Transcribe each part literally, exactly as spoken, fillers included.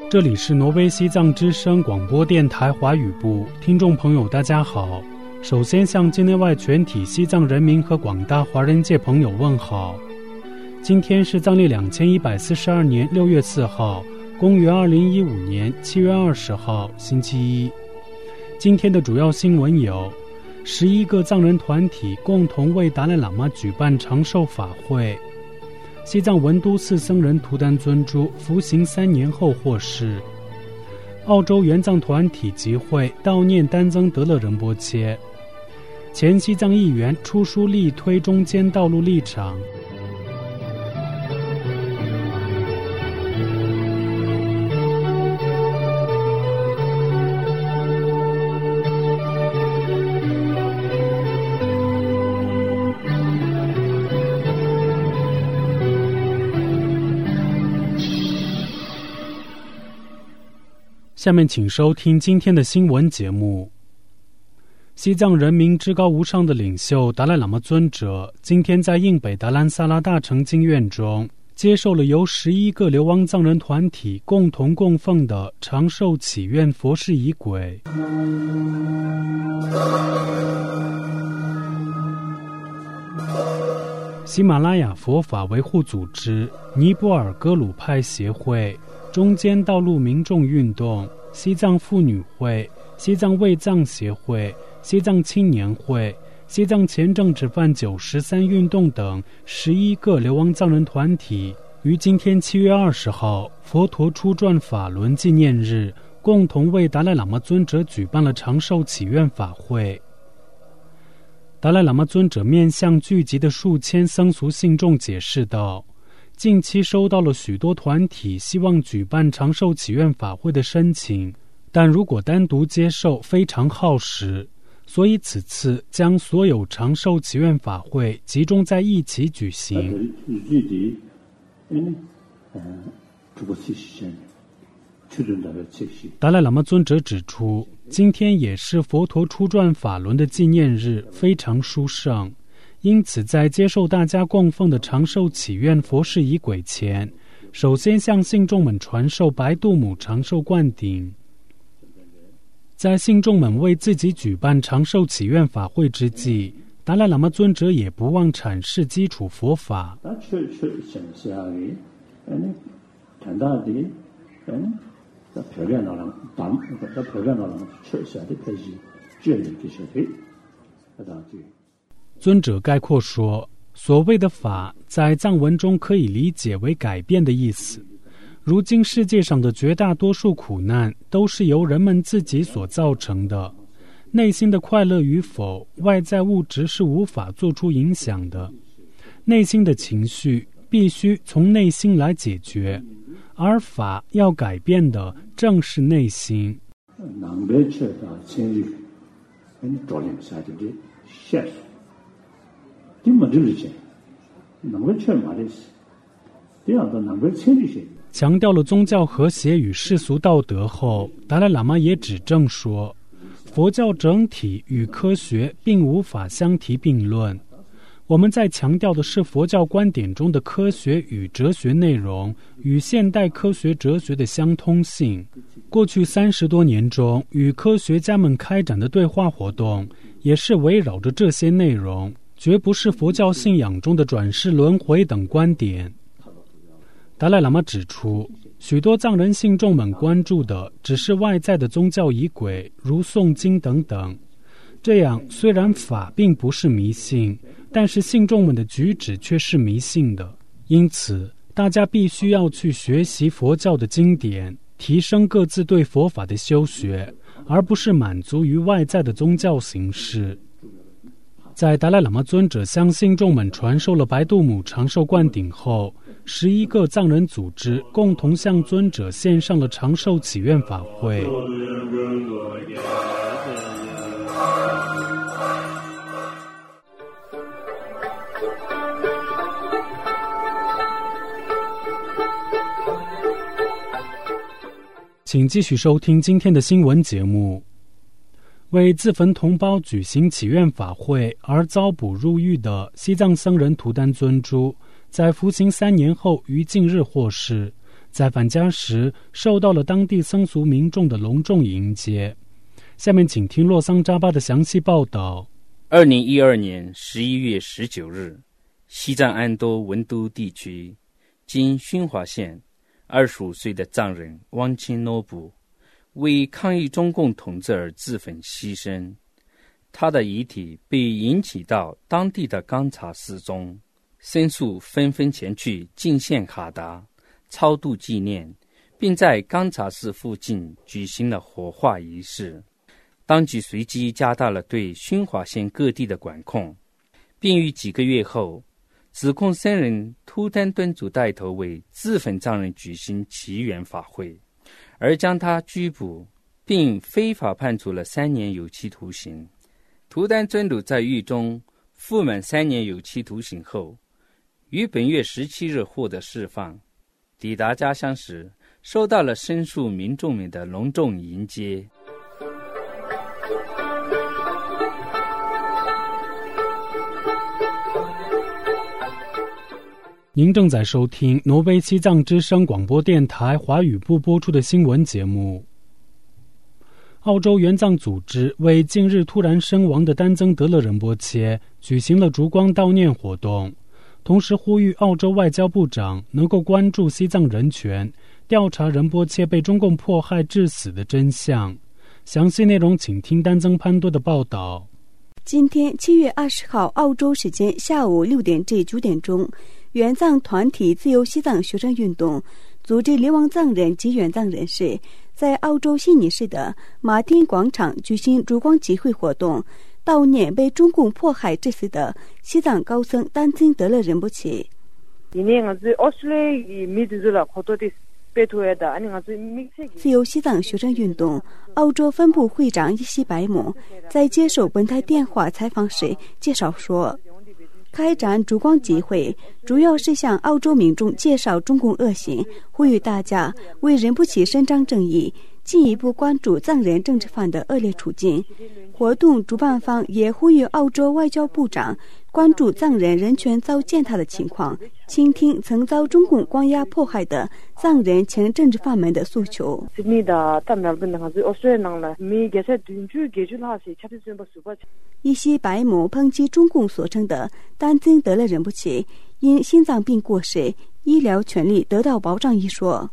这里是挪威西藏之声广播电台华语部，听众朋友大家好。首先向境内外全体西藏人民和广大华人界朋友问好。今天是藏历两千一百四十二年六月四号，公元二零一五年七月二十号，星期一。今天的主要新闻有：十一个藏人团体共同为达赖喇嘛举办长寿法会；西藏文都寺僧人图丹尊珠服刑三年后获释；澳洲援藏团体集会悼念丹增德勒仁波切；前西藏议员出书力推中间道路立场。下面请收听今天的新闻节目。西藏人民至高无上的领袖达赖喇嘛尊者今天在印北达兰萨拉大成经院中接受了由十一个流亡藏人团体共同供奉的长寿祈愿佛事仪轨。喜马拉雅佛法维护组织、尼泊尔格鲁派协会、中间道路民众运动、西藏妇女会、西藏卫藏协会、西藏青年会、西藏前政治犯九十三运动等十一个流亡藏人团体于今天七月二十号佛陀初转法轮纪念日，共同为达赖喇嘛尊者举办了长寿祈愿法会。达赖喇嘛尊者面向聚集的数千僧俗信众解释道，近期收到了许多团体希望举办长寿祈愿法会的申请，但如果单独接受非常耗时，所以此次将所有长寿祈愿法会集中在一起举行。达赖喇嘛尊者指出，今天也是佛陀初转法轮的纪念日，非常殊胜，因此在接受大家供奉的长寿祈愿佛事仪轨前，首先向信众们传授白度母长寿灌顶。在信众们为自己举办长寿祈愿法会之际，达赖喇嘛尊者也不忘阐释基础佛法。尊者概括说，所谓的法在藏文中可以理解为改变的意思。如今世界上的绝大多数苦难都是由人们自己所造成的，内心的快乐与否，外在物质是无法做出影响的。内心的情绪必须从内心来解决，而法要改变的正是内心。强调了宗教和谐与世俗道德后，达赖喇嘛也指正说，佛教整体与科学并无法相提并论。我们在强调的是佛教观点中的科学与哲学内容与现代科学哲学的相通性。过去三十多年中，与科学家们开展的对话活动也是围绕着这些内容，绝不是佛教信仰中的转世轮回等观点。达赖喇嘛指出，许多藏人信众们关注的只是外在的宗教仪轨，如诵经等等。这样虽然法并不是迷信，但是信众们的举止却是迷信的。因此大家必须要去学习佛教的经典，提升各自对佛法的修学，而不是满足于外在的宗教形式。在达赖喇嘛尊者向信众们传授了白度母长寿灌顶后，十一个藏人组织共同向尊者献上了长寿祈愿法会。请继续收听今天的新闻节目。为自焚同胞举行祈愿法会而遭捕入狱的西藏僧人图丹尊珠，在服刑三年后于近日获释， 在返家时受到了当地僧俗民众的隆重迎接。下面请听洛桑扎巴的详细报道。 二零一二年十一月十九日，西藏安多文都地区今熏华县二十五岁的藏人汪钦诺布为抗议中共统治而自焚牺牲，他的遗体被引起到当地的冈察寺中，僧俗纷纷前去敬献哈达，超度纪念，并在冈察寺附近举行了火化仪式。当局随即加大了对熏华县各地的管控，并于几个月后指控僧人突丹敦祖带头为自焚藏人举行祈愿法会，而将他拘捕并非法判处了三年有期徒刑。图丹尊鲁在狱中服满三年有期徒刑后，于本月十七日获得释放。抵达家乡时，受到了僧俗民众们的隆重迎接。 您正在收听挪威西藏之声广播电台华语部播出的新闻节目。澳洲援藏组织为近日突然身亡的丹增德勒仁波切举行了烛光悼念活动，同时呼吁澳洲外交部长能够关注西藏人权，调查仁波切被中共迫害致死的真相。详细内容请听丹增潘多的报道。 今天七月二十号澳洲时间下午六点至九点钟，援藏团体自由西藏学生运动组织流亡藏人及援藏人士在澳洲悉尼市的马丁广场举行烛光集会活动，悼念被中共迫害致死的西藏高僧丹增德勒仁波切。自由西藏学生运动澳洲分部会长伊西白姆在接受本台电话采访时介绍说，开展烛光集会主要是向澳洲民众介绍中共恶行，呼吁大家为仁波切伸张正义，进一步关注藏人政治犯的恶劣处境。活动主办方也呼吁澳洲外交部长关注藏人人权遭践踏的情况，倾听曾遭中共关押迫害的藏人前政治犯们的诉求。伊西白姆抨击中共所称的丹增德勒仁波切因心脏病过世，医疗权利得到保障一说。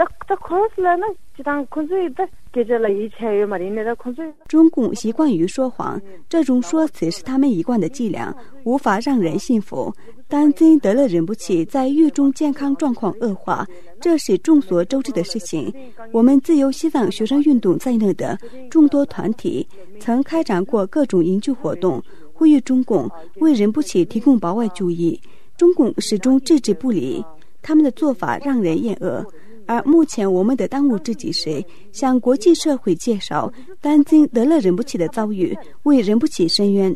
中共习惯于说谎，这种说辞是他们一贯的伎俩，无法让人信服。丹增德勒仁波切在狱中健康状况恶化，这是众所周知的事情。我们自由西藏学生运动在内的众多团体曾开展过各种营救活动，呼吁中共为仁波切提供保外就医，中共始终置之不理，他们的做法让人厌恶。而目前我们的当务之急是向国际社会介绍丹增德勒仁波切的遭遇，为仁波切伸冤。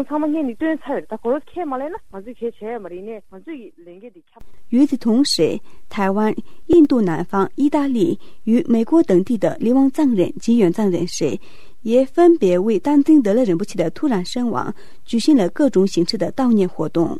与此同时，台湾、印度南方、意大利与美国等地的流亡藏人及援藏人士也分别为丹增德勒仁波切的突然身亡举行了各种形式的悼念活动。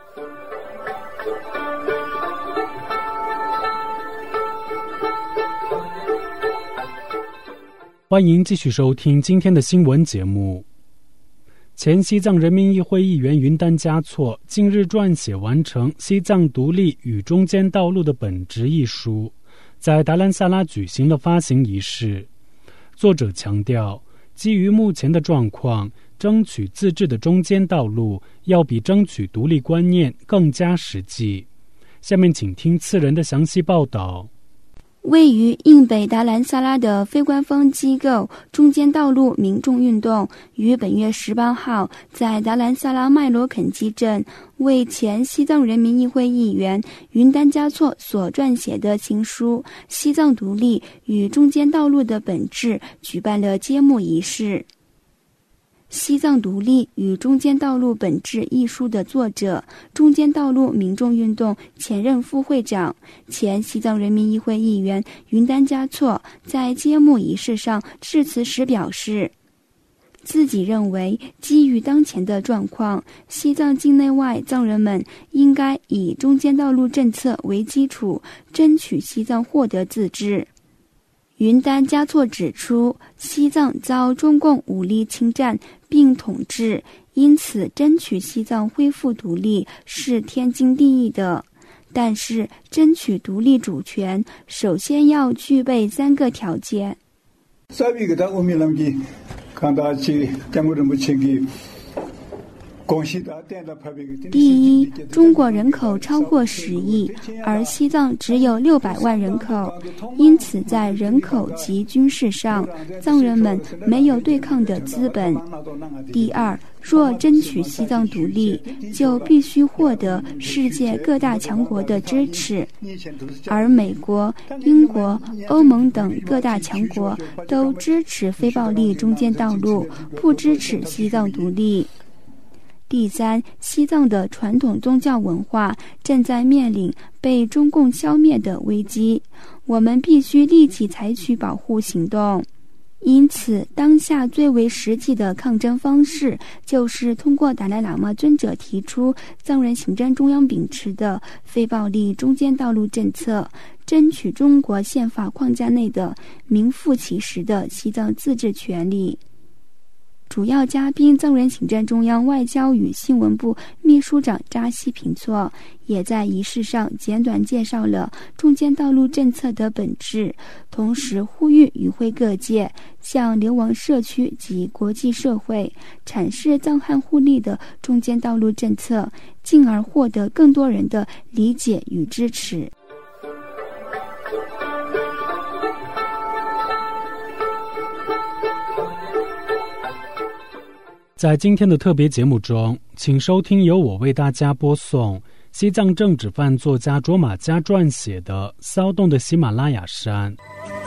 欢迎继续收听今天的新闻节目。前西藏人民议会议员云丹嘉措近日撰写完成《西藏独立与中间道路的本质》一书，在达兰萨拉举行了发行仪式。作者强调，基于目前的状况，争取自治的中间道路要比争取独立观念更加实际。下面请听次人的详细报道。 位于印北达兰萨拉的非官方机构中间道路民众运动于本月十八号在达兰萨拉麦罗肯基镇为前西藏人民议会议员云丹嘉措所撰写的情书《西藏独立与中间道路的本质》举办了揭幕仪式。西藏独立与中间道路本质一书的作者，中间道路民众运动前任副会长、前西藏人民议会议员云丹嘉措在揭幕仪式上致辞时表示， 自己认为，基于当前的状况，西藏境内外藏人们应该以中间道路政策为基础，争取西藏获得自治。云丹嘉措指出，西藏遭中共武力侵占并统治，因此争取西藏恢复独立是天经地义的。但是，争取独立主权，首先要具备三个条件。第一，中国人口超过十亿，而西藏只有六百万人口，因此在人口及军事上，藏人们没有对抗的资本。第二，若争取西藏独立，就必须获得世界各大强国的支持，而美国、英国、欧盟等各大强国都支持非暴力中间道路，不支持西藏独立。第三，西藏的传统宗教文化正在面临被中共消灭的危机，我们必须立即采取保护行动。因此，当下最为实际的抗争方式，就是通过达赖喇嘛尊者提出藏人行政中央秉持的非暴力中间道路政策，争取中国宪法框架内的名副其实的西藏自治权利。主要嘉宾藏人行政中央外交与新闻部秘书长扎西平措也在仪式上简短介绍了中间道路政策的本质，同时呼吁与会各界向流亡社区及国际社会阐释藏汉互利的中间道路政策，进而获得更多人的理解与支持。 在今天的特别节目中，请收听由我为大家播送西藏政治犯作家卓玛嘉撰写的《骚动的喜马拉雅山》。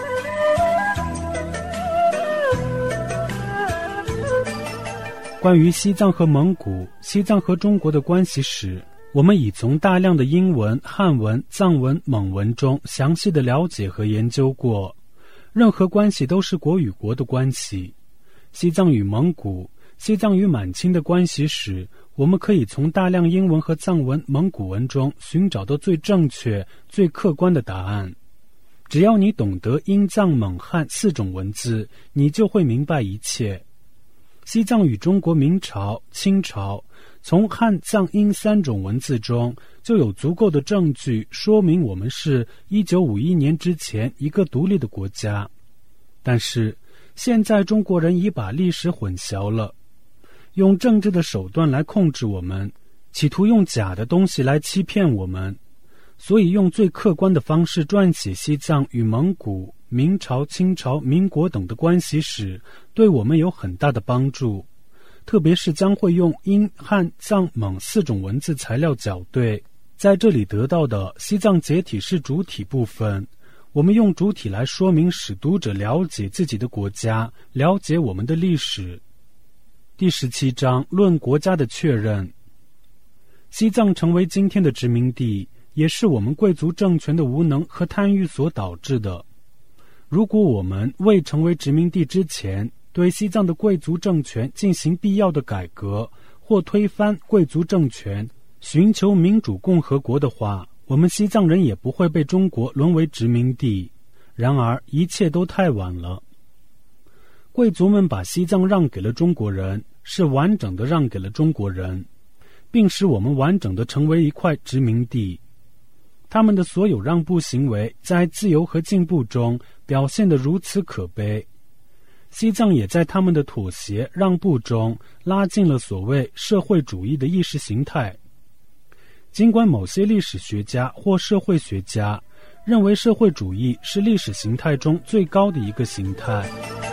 关于西藏和蒙古、西藏和中国的关系史，我们已从大量的英文、汉文、藏文、蒙文中详细的了解和研究过。任何关系都是国与国的关系。西藏与蒙古、西藏与满清的关系史，我们可以从大量英文和藏文、蒙古文中寻找到最正确、最客观的答案。只要你懂得英藏蒙汉四种文字，你就会明白一切。西藏与中国明朝、清朝，从汉藏英三种文字中就有足够的证据说明我们是一九五一年之前一个独立的国家。但是现在中国人已把历史混淆了，用政治的手段来控制我们，企图用假的东西来欺骗我们，所以用最客观的方式撰写西藏与蒙古、明朝、清朝、民国等的关系史，对我们有很大的帮助。特别是将会用英、汉、藏、蒙四种文字材料校对，在这里得到的西藏解体是主体部分，我们用主体来说明，使读者了解自己的国家，了解我们的历史。第十七章论国家的确认。西藏成为今天的殖民地，也是我们贵族政权的无能和贪欲所导致的。如果我们未成为殖民地之前，对西藏的贵族政权进行必要的改革，或推翻贵族政权，寻求民主共和国的话，我们西藏人也不会被中国沦为殖民地。然而一切都太晚了。贵族们把西藏让给了中国人，是完整的让给了中国人，并使我们完整的成为一块殖民地。他们的所有让步行为在自由和进步中表现得如此可悲，西藏也在他们的妥协让步中拉近了所谓社会主义的意识形态。尽管某些历史学家或社会学家认为社会主义是历史形态中最高的一个形态。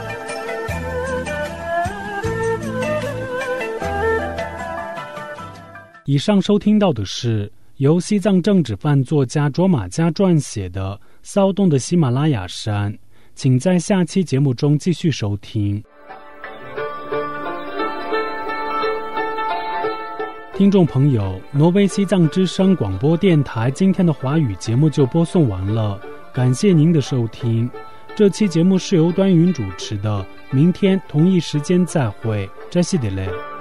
以上收听到的是由西藏政治犯作家卓玛嘉撰写的《骚动的喜马拉雅山》，请在下期节目中继续收听。听众朋友，挪威西藏之声广播电台今天的华语节目就播送完了，感谢您的收听。 这期节目是由端云主持的，明天同一时间再会，扎西德勒。